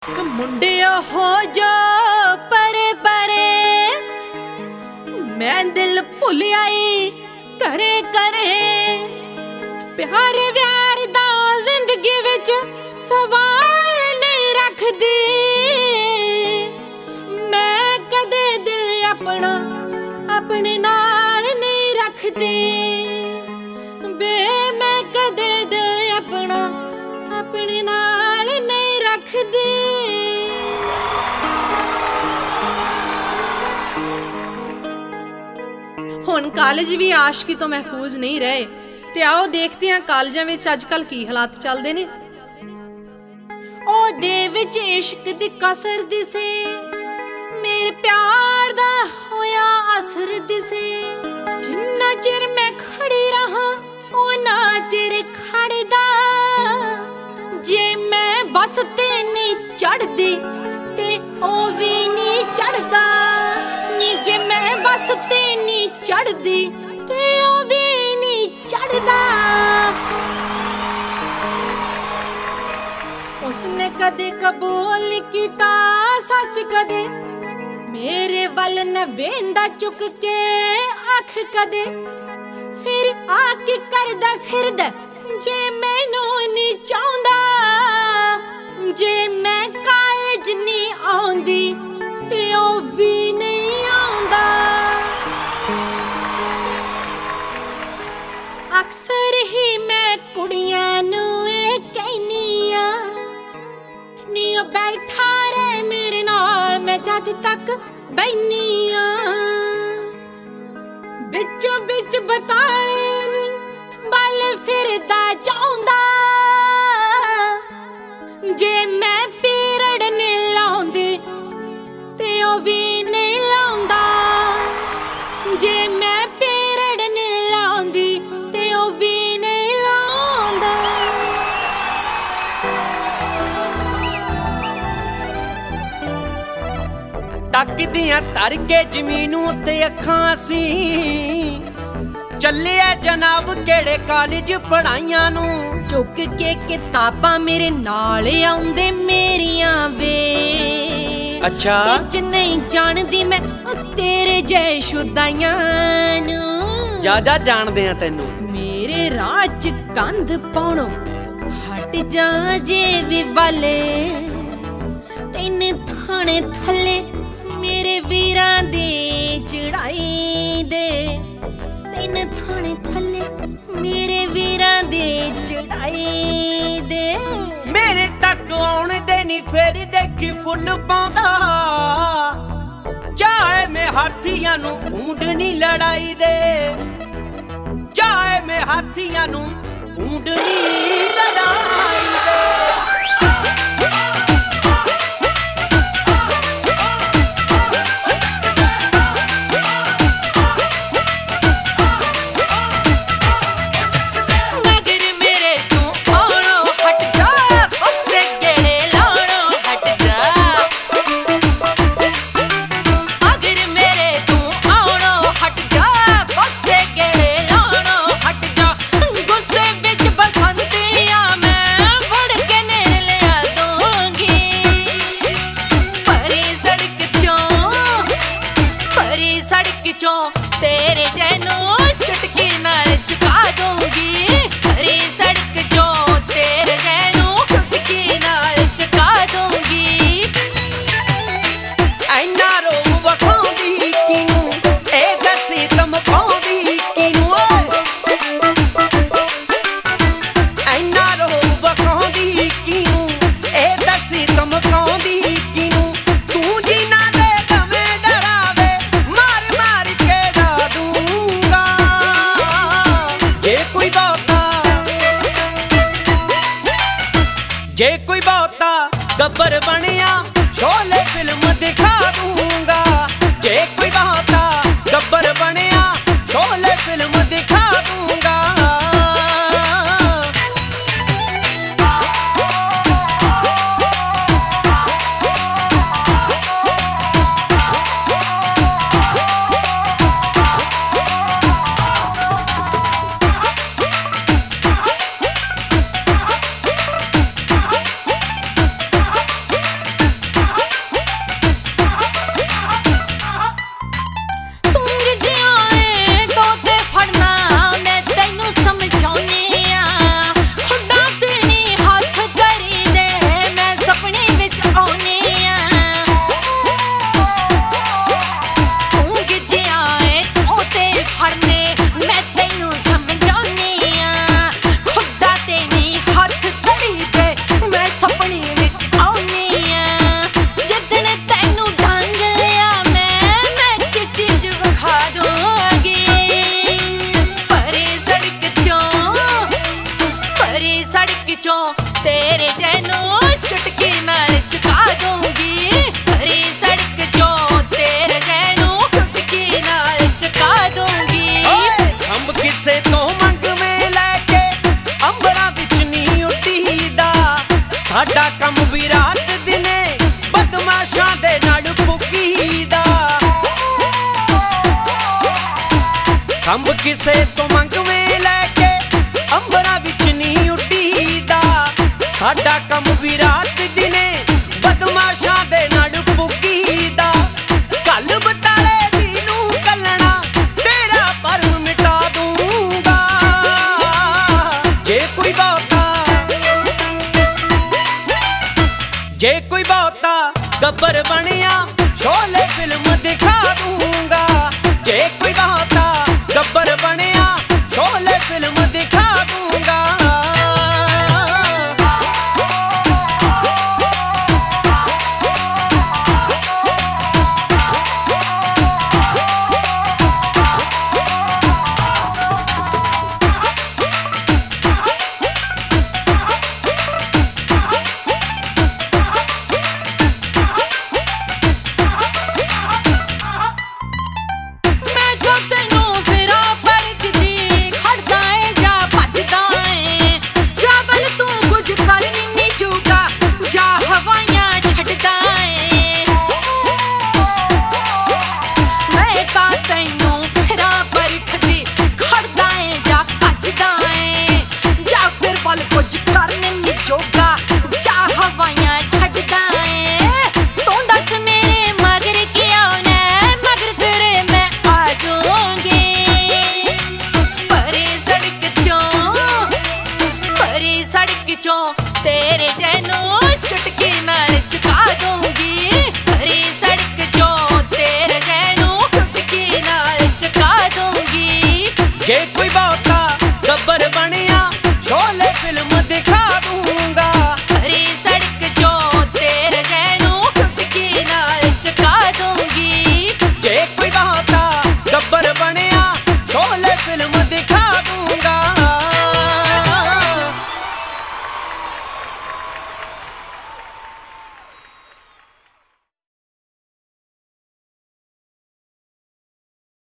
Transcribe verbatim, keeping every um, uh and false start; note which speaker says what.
Speaker 1: मुंडे हो जो परे परे मैं दिल भुल आई करे करे प्यार व्यार दा जिंदगी विच सवाल नहीं रखदी मैं कदे दिल अपना अपने नाल नहीं रखदी बे मैं कदे दिल अपना अपने नाल नहीं रखदी। हुण कॉलेज भी आशिकी तो महफूज नहीं रहे ते आओ देखते हैं कॉलेजां विच अजकल की हालात चलदे ने। ओहदे विच इश्क दी कसर दिसे मेरे प्यार दा होया असर दिसे जिन्ना चिर मैं खड़ी रहा ओना चिर खड़दा जे मैं बस ते नहीं चढ़दी ते ओ भी नहीं चढ़दा नी जे मैं बस ते नहीं चढ़दी ते ओ भी नहीं चढ़दा। उसने कदे कबूल कीता सच कदे मेरे वल न वेंदा चुक के अख कदे फिर आके करदा फिरदा जे मैनू नहीं चाहुंदा जे मैं कॉलेज नहीं आउंदी ते ओ भी नहीं आउंदा। अक्सर ही मैं कुड़ियां नू ए कहनी आ नी ओ बैठा रहे मेरे नाल मैं जद तक बैनी आ बिचों बिच बताए नी बल फिरदा चाहुंदा जे मैं पीरड़ नहीं लाउंदी ते ओ भी नहीं लाउंदा जे मैं पीरड़ नहीं लाउंदी ते ओ भी नहीं लाउंदा।
Speaker 2: तकदियां तर के जमीन उत्ते अखां सी चले जनाब केड़े कॉलेज पढ़ाइयां नू
Speaker 1: चुक के किताबां मेरे नाल आउंदे मेरियां वे
Speaker 2: अच्छा
Speaker 1: बिच नहीं जानदी मैं तेरे जै शुदाइयां नू
Speaker 2: जा जा जानदे आ तैनू
Speaker 1: मेरे राह च कंध पाउणो हट जा जे वी वल तैन थाने थल्ले मेरे वीरां दी चढ़ाई दे तैन थाने थल्ले मेरे वीरां दी चढ़ाई दे
Speaker 2: मेरे तक आउण दे नी फिर देखी फुल पाउंदा चाहे मैं हाथियां नू ढूंढनी लड़ाई दे चाहे मैं हाथियां नू ढूंढनी लड़ाई दे।
Speaker 1: तेरे जैनू चुटकी नाल चुका दूंगी हरी सड़क जो तेरे जैनू चुटकी नाल चुका दूंगी।
Speaker 2: ऐना रो वखांदी किनू ए दसी तमकांदी किनू ऐना रो वखांदी किनू ए दसी तमकांदी किनू तू जी ना दे दवे डरावे मार मार के दूंगा जे कोई बाता जे कोई बाता गब्बर बनिया शोले फिल्म दिखा दूंगा जे कोई बाता गब्बर बनिया शोले फिल्म दिखा दूंगा। खंब किसे तो मंगवे लैके अंबरा विच नहीं उडीदा साडा कम भी रात दिने बदमाशां दे नाल पुगीदा कल बताले दी नूं कलना तेरा परम मिटा दूंगा जे कोई बहुता जे कोई बहुता गब्बर बनिया शोले फिल्म दिखा दूंगा जे कोई बहुता गब्बर बन